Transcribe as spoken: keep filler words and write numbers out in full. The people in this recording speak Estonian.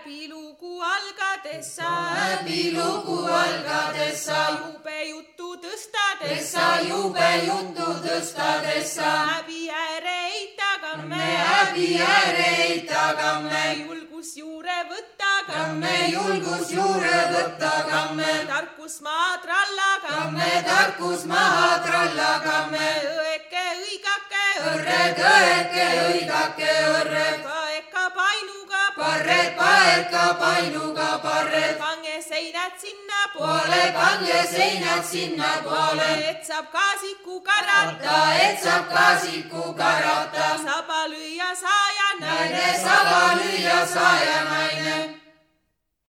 häbilugu algadessa, häbilugu algadessa, jube juttu tõstadessa, jube juttu tõstadessa, häbi ääre eitagamme, häbi ääre eitagamme, julgus juure võttagamme, julgus juure võttagamme, tarkus maa trallagamme, tarkus maha trallagamme, õeke õigake õrred, õeke õigake õrred, paeka painuga parred, paeka painuga parred, pange seinad sinna poole, poole pange seinad sinna poole, et saab kaasiku karata, et saab kaasiku karata, saba lüüa saaja naine, saba lüüa saaja naine.